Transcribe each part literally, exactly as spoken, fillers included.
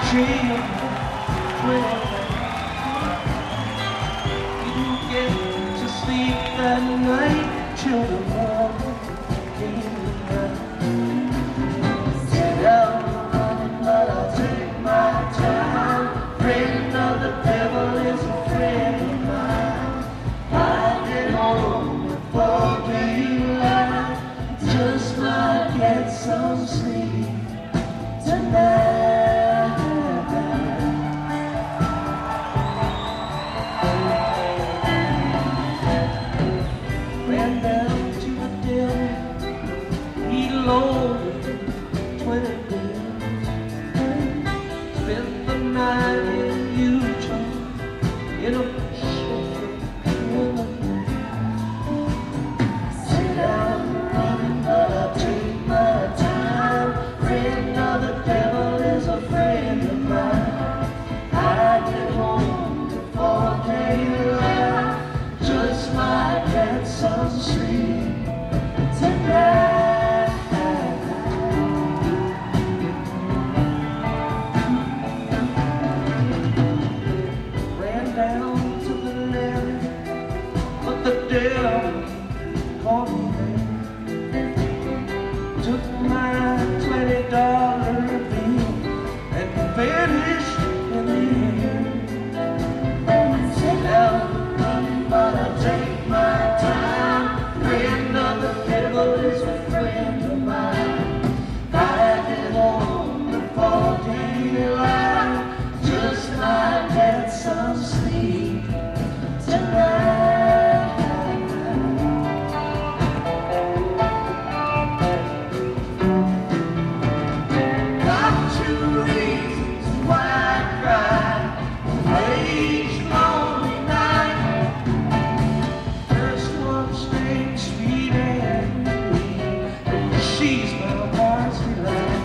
dream when you get to sleep that night till the morning came around. Sit down running, but I'll take my time. Friend of the devil is a friend of mine. I get home before daylight, just might get some sleep tonight. Ran down to the deli, he loaded twenty bills. Spent the night in Utah in a Chevy limousine. Sit down running, but I take my time. Friend of the devil is a friend of mine. I get home before daylight, just might get some sleep tonight. Ran down to the levee, but the devil caught me there. Took my twenty dollar bill and vanished in the air. Sit down running, but I take my time. Friend of the devil is a friend of mine. I get home before daylight, just might get some sleep tonight. Got two reasons why I cry on each lonely night. First one stays sweet and green, she's my heart's delight.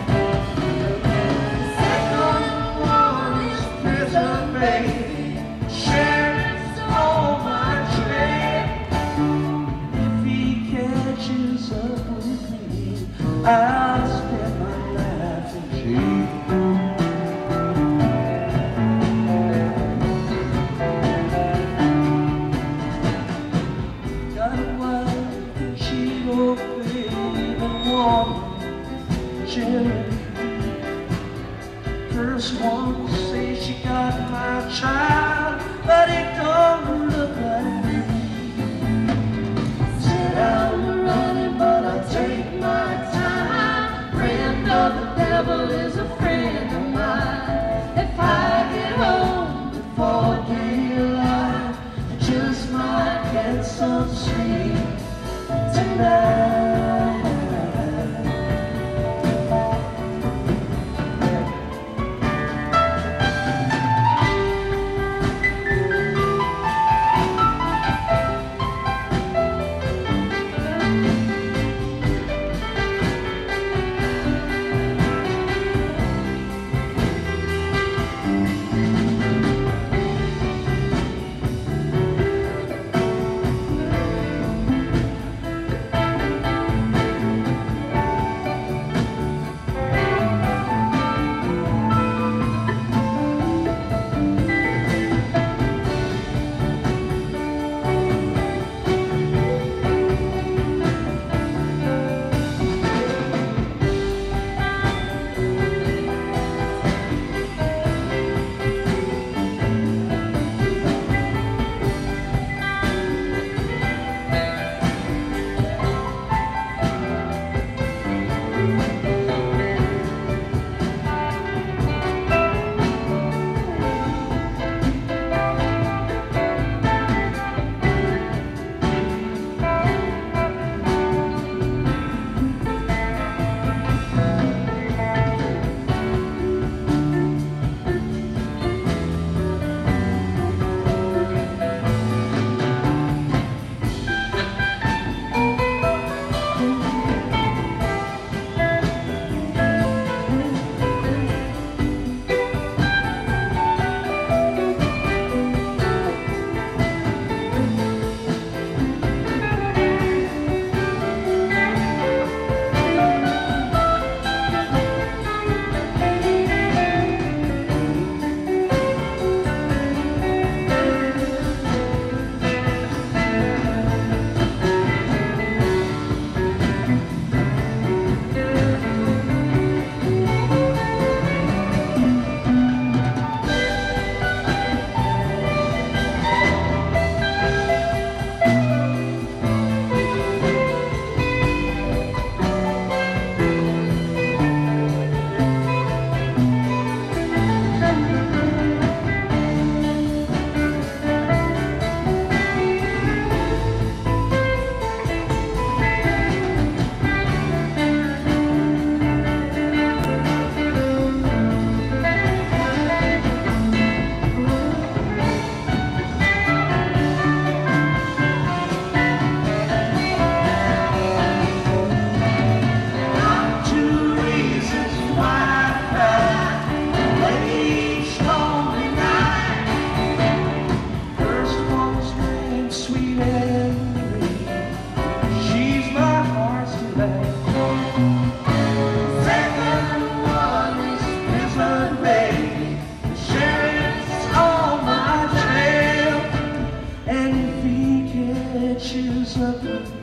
Second one is prison baby, shares all my trade. If he catches up with me, I'll spend my life in jail. Got a wife, she don't believe in woman, children. First one say she got my child, but it don't look like me. Sit down running, but I take my time.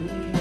me.